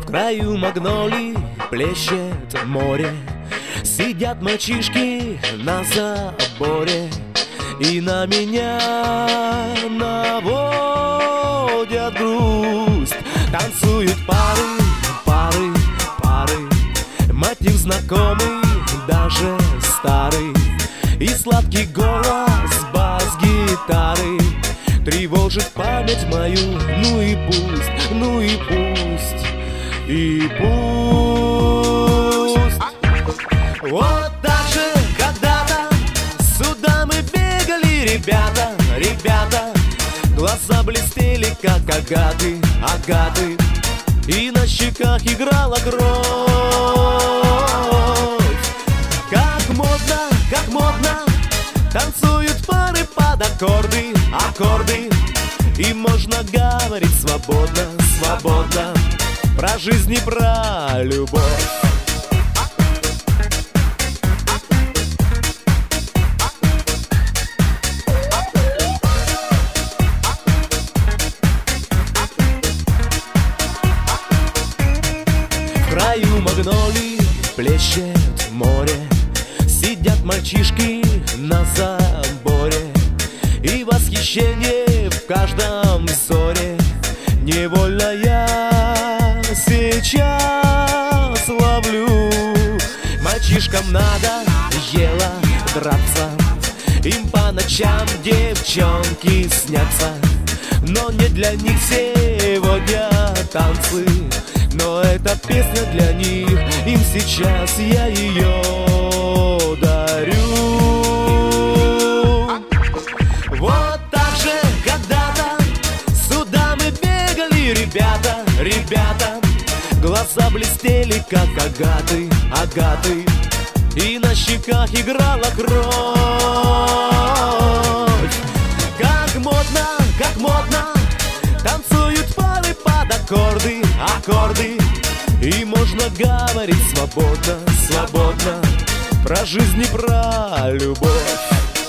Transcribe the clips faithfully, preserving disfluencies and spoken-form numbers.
В краю магнолий плещет море, сидят мальчишки на заборе и на меня наводят грусть. Танцуют пары, пары, пары, мотив знакомый, даже старый, и сладкий голос бас-гитары тревожит память мою. Ну и пусть, ну и пусть, и пусть. Вот так же когда-то сюда мы бегали, ребята, ребята. Глаза блестели, как агаты, агаты, и на щеках играла кровь. Как модно, как модно танцуют пары под аккорды, аккорды. И можно говорить свободно, свободно про жизнь и про любовь. В краю магнолий плещет море, сидят мальчишки на заборе, и восхищение в каждом ссоре. Невольно я сейчас ловлю. Мальчишкам надо ело драться, им по ночам девчонки снятся, но не для них сегодня танцы. Но эта песня для них, им сейчас я ее дарю. Вот так же когда-то сюда мы бегали, ребята, ребята. Глаза блестели, как агаты, агаты, и на щеках играла кровь. Как модно, как модно танцуют пары под аккорды, аккорды. И можно говорить свободно, свободно про жизнь и про любовь.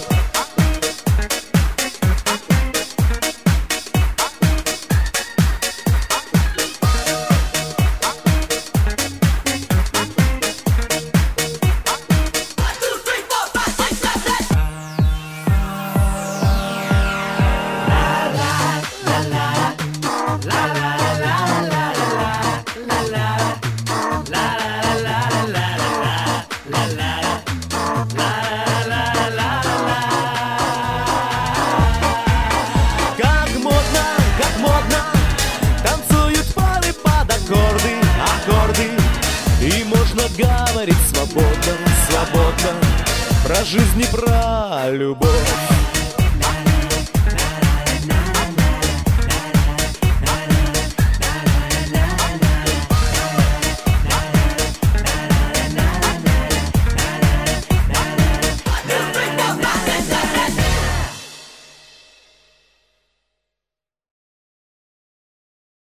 И можно говорить свободно, свободно про жизнь и про любовь.